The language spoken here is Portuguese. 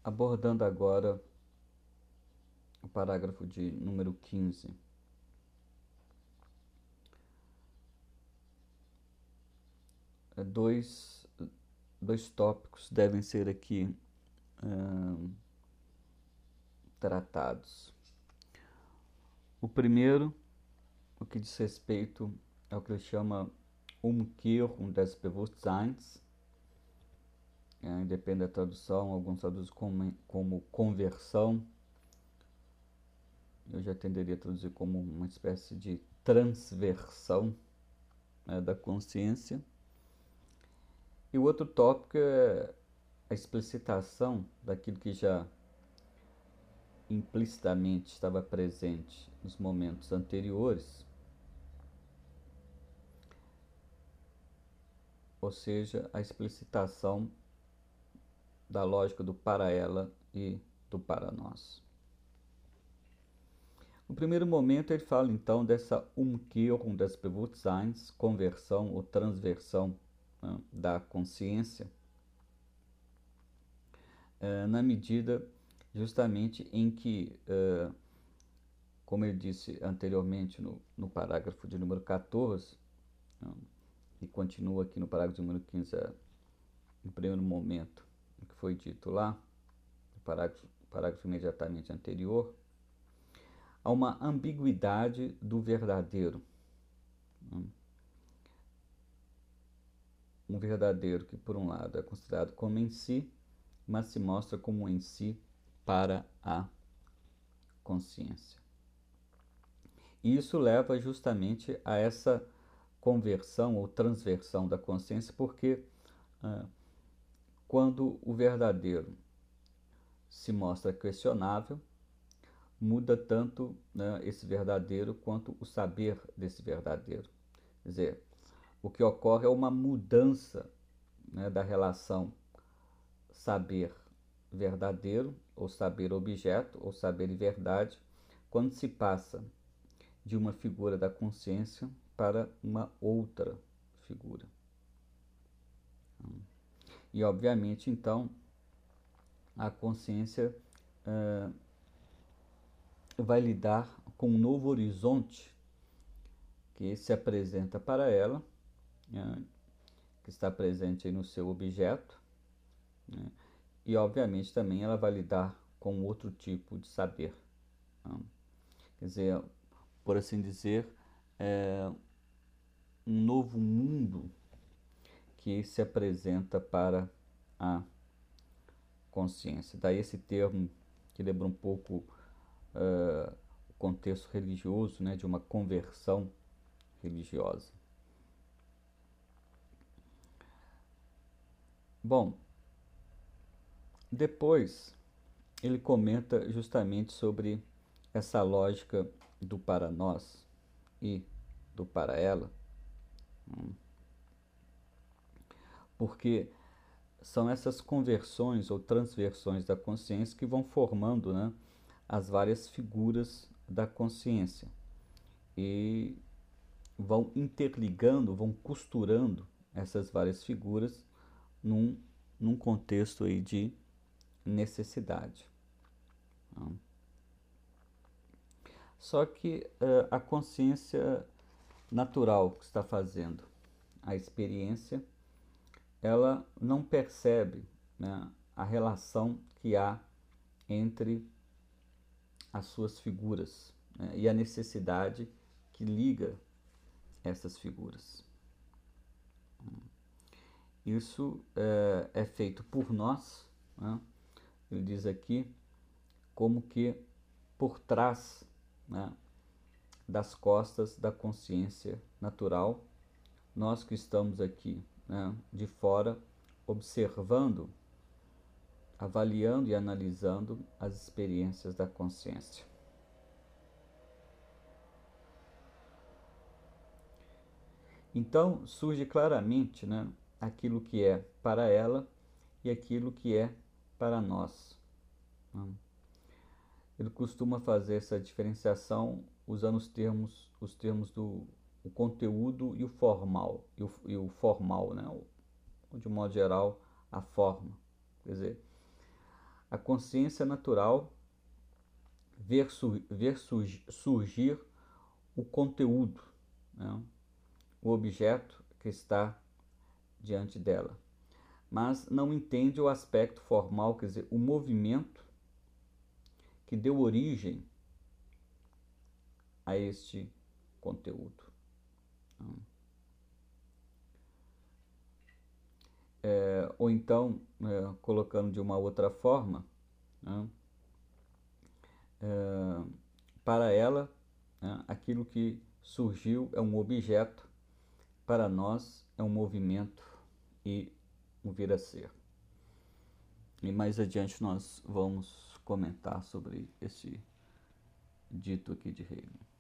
abordando agora o parágrafo de número 15. Dois, dois tópicos devem ser aqui tratados. O primeiro, o que diz respeito ao que ele chama Umkehrung des Bewusstseins, depende da tradução, alguns traduzem como conversão, eu já tenderia a traduzir como uma espécie de transversão, né, da consciência. E o outro tópico é a explicitação daquilo que já implicitamente estava presente nos momentos anteriores, ou seja, a explicitação da lógica do para ela e do para nós. No primeiro momento ele fala então dessa Umkehrung des Bewusstseins, conversão ou transversão, né, da consciência, na medida justamente em que, como ele disse anteriormente no parágrafo de número 14, e continua aqui no parágrafo de número 15, no primeiro momento, o que foi dito lá, no parágrafo imediatamente anterior, há uma ambiguidade do verdadeiro. Um verdadeiro que, por um lado, é considerado como em si, mas se mostra como em si para a consciência. E isso leva justamente a essa conversão ou transversão da consciência, porque quando o verdadeiro se mostra questionável, muda tanto, né, esse verdadeiro quanto o saber desse verdadeiro. Quer dizer, o que ocorre é uma mudança, né, da relação saber verdadeiro, ou saber objeto, ou saber e verdade, quando se passa de uma figura da consciência para uma outra figura. E, obviamente, então, a consciência vai lidar com um novo horizonte que se apresenta para ela, né, que está presente aí no seu objeto, né, e, obviamente, também ela vai lidar com outro tipo de saber. Né? Quer dizer, por assim dizer, um novo mundo que se apresenta para a consciência. Daí esse termo que lembra um pouco o contexto religioso, né, de uma conversão religiosa. Bom, depois ele comenta justamente sobre essa lógica do para nós e do para ela, porque são essas conversões ou transversões da consciência que vão formando, né, as várias figuras da consciência e vão interligando, vão costurando essas várias figuras num contexto aí de necessidade. Só que a consciência natural que está fazendo a experiência, ela não percebe, né, a relação que há entre as suas figuras, né, e a necessidade que liga essas figuras. Isso é feito por nós, né? Ele diz aqui, como que por trás, né, das costas da consciência natural, nós que estamos aqui, né, de fora, observando, avaliando e analisando as experiências da consciência. Então surge claramente, né, aquilo que é para ela e aquilo que é para nós. Ele costuma fazer essa diferenciação usando os termos do o conteúdo e o formal, e o formal, né, de um modo geral, a forma. Quer dizer, A consciência natural ver surgir o conteúdo, né? O objeto que está diante dela, mas não entende o aspecto formal, quer dizer, o movimento que deu origem a este conteúdo. Ou então, colocando de uma outra forma, né? Para ela, né, aquilo que surgiu é um objeto, para nós é um movimento e um vir a ser. E mais adiante nós vamos comentar sobre esse dito aqui de Hegel.